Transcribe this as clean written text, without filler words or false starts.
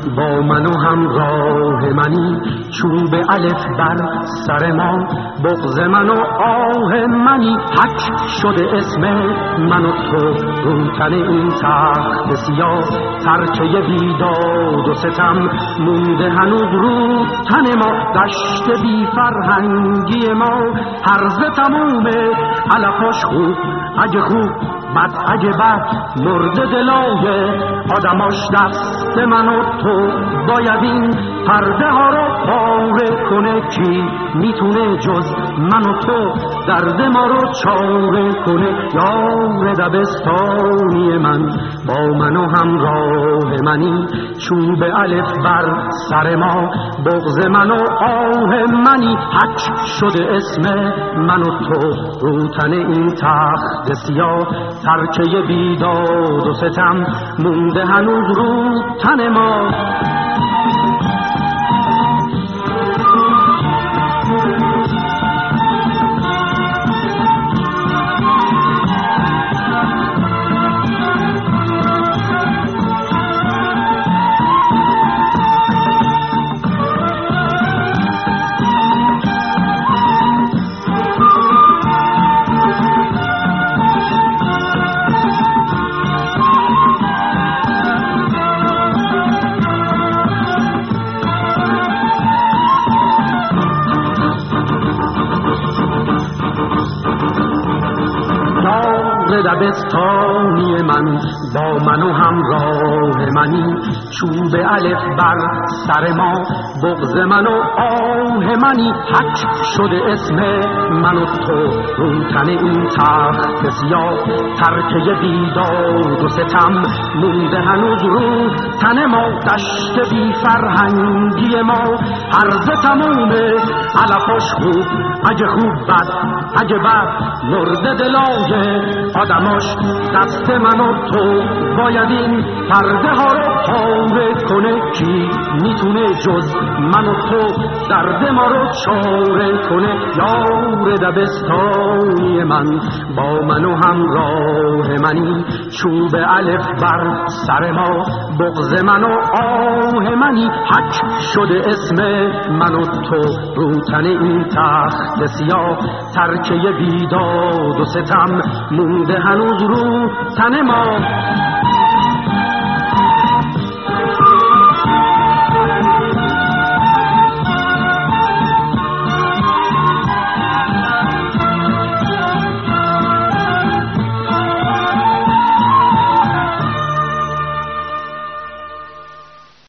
با من و همراه منی، چون به الف بر سر ما بغض من و آه منی. حک شده اسم من و تو رو تن این تخت سیاه، ترکه بیداد و ستم مونده هنوز رو تن ما. دشت بی فرهنگی ما هرزه تمومه، علفاش خوب اگه خوب بد اگه بد، مرده دلای آدماش دست من و تو. باید این پرده ها رو پاره کنه، کی میتونه جز من و تو درد ما رو چاره کنه. یار دبستانی من، با من و همراه منی، چون به الف بر سر ما بغض من و آه منی. حک شده اسم من و تو رو تن این تخت سیاه، ترکه بیداد و ستم مونده هنوز رو تن ما. دبستانی من، با من و همراه منی، چون به الف بر سر ما بغض من و آه منی. حک شده اسم من و تو رو تن این تخت سیاه، ترکه بیداد و ستم مونده هنوز رو تن ما. دشت بی فرهنگی ما هرزه تمومه، علفاش خوب اگه خوب بد اگه بد، مرده دلای آدماش دست من و تو. باید این پرده ها رو پاره کنه، کی میتونه جز من و تو درد ما رو چاره کنه. یار دبستانی من، با من و همراه منی، چون به الف بر سر ما بغض من و آه منی. حک شده اسم من و تو رو تن این تخت سیاه، ترکه بیداد و ستم مونده هنوز رو تن ما.